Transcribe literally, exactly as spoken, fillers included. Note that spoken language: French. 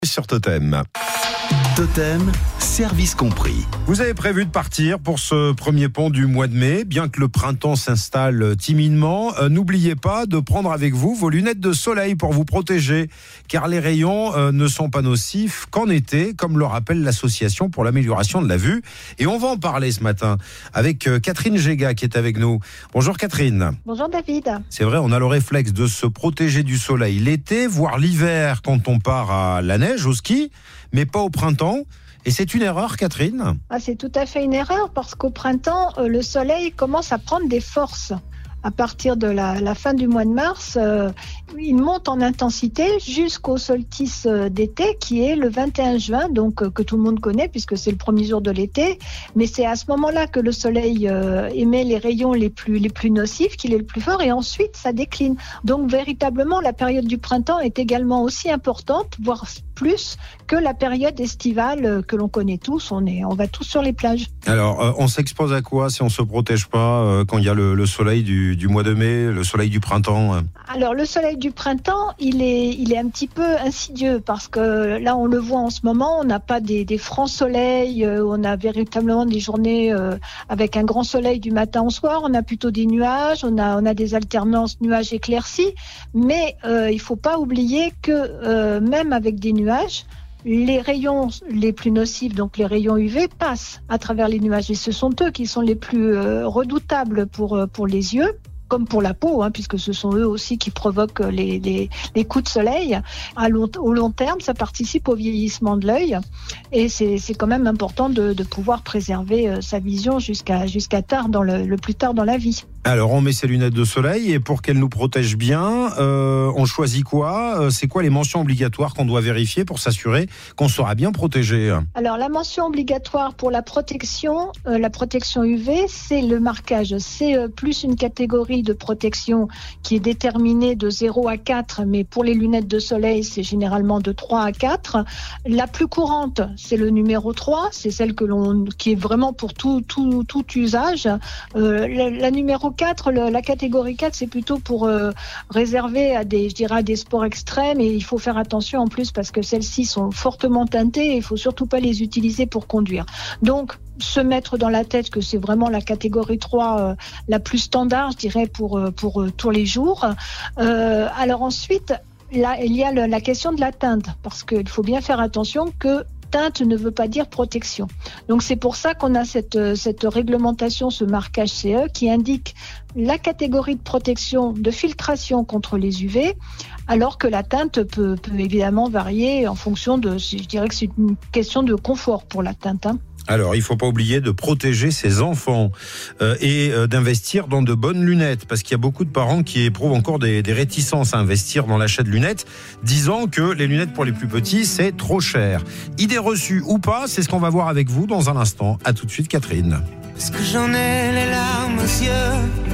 Sur Totem. Totem, service compris. Vous avez prévu de partir pour ce premier pont du mois de mai, bien que le printemps s'installe timidement. Euh, n'oubliez pas de prendre avec vous vos lunettes de soleil pour vous protéger, car les rayons euh, ne sont pas nocifs qu'en été, comme le rappelle l'association pour l'amélioration de la vue. Et on va en parler ce matin avec euh, Catherine Géga qui est avec nous. Bonjour Catherine. Bonjour David. C'est vrai, on a le réflexe de se protéger du soleil l'été, voire l'hiver quand on part à la neige, au ski, mais pas au printemps. Et c'est une erreur, Catherine ? Ah, c'est tout à fait une erreur parce qu'au printemps, euh, le soleil commence à prendre des forces. À partir de la, la fin du mois de mars, euh, il monte en intensité jusqu'au solstice d'été qui est le vingt et un juin, donc euh, que tout le monde connaît puisque c'est le premier jour de l'été. Mais c'est à ce moment-là que le soleil euh, émet les rayons les plus, les plus nocifs, qu'il est le plus fort, et ensuite ça décline. Donc véritablement, la période du printemps est également aussi importante, voire plus que la période estivale que l'on connaît tous. On, est, on va tous sur les plages. Alors, euh, on s'expose à quoi si on ne se protège pas euh, quand il y a le, le soleil du, du mois de mai, le soleil du printemps euh Alors, le soleil du printemps, il est, il est un petit peu insidieux parce que là, on le voit en ce moment, on n'a pas des, des francs soleils, euh, on a véritablement des journées euh, avec un grand soleil du matin au soir, on a plutôt des nuages, on a, on a des alternances nuages éclaircis, mais euh, il ne faut pas oublier que euh, même avec des nuages, les rayons les plus nocifs, donc les rayons U V, passent à travers les nuages. Et ce sont eux qui sont les plus euh, redoutables pour, pour les yeux, comme pour la peau, hein, puisque ce sont eux aussi qui provoquent les, les, les coups de soleil. À long, au long terme, ça participe au vieillissement de l'œil. Et c'est, c'est quand même important de, de pouvoir préserver euh, sa vision jusqu'à, jusqu'à tard, dans le, le plus tard dans la vie. Alors, on met ses lunettes de soleil et pour qu'elles nous protègent bien, euh, on choisit quoi ? C'est quoi les mentions obligatoires qu'on doit vérifier pour s'assurer qu'on sera bien protégé ? Alors, la mention obligatoire pour la protection, euh, la protection U V, c'est le marquage. C'est euh, plus une catégorie de protection qui est déterminée de zéro à quatre, mais pour les lunettes de soleil, c'est généralement de trois à quatre. La plus courante, c'est le numéro trois, c'est celle que l'on, qui est vraiment pour tout, tout, tout usage. Euh, la, la numéro quatre, le, la catégorie quatre, c'est plutôt pour euh, réserver à des, je dirais, à des sports extrêmes, et il faut faire attention en plus parce que celles-ci sont fortement teintées et il faut surtout pas les utiliser pour conduire. Donc, se mettre dans la tête que c'est vraiment la catégorie trois euh, la plus standard, je dirais, pour, euh, pour euh, tous les jours. Euh, alors ensuite, là, il y a le, la question de la teinte, parce qu'il faut bien faire attention que teinte ne veut pas dire protection. Donc c'est pour ça qu'on a cette, cette réglementation, ce marquage C E qui indique la catégorie de protection de filtration contre les U V, alors que la teinte peut, peut évidemment varier en fonction de, je dirais que c'est une question de confort pour la teinte, hein. Alors, il ne faut pas oublier de protéger ses enfants euh, et euh, d'investir dans de bonnes lunettes, parce qu'il y a beaucoup de parents qui éprouvent encore des, des réticences à investir dans l'achat de lunettes, disant que les lunettes pour les plus petits, c'est trop cher. Idée reçue ou pas, c'est ce qu'on va voir avec vous dans un instant. À tout de suite, Catherine. Est-ce que j'en ai les larmes aux yeux ?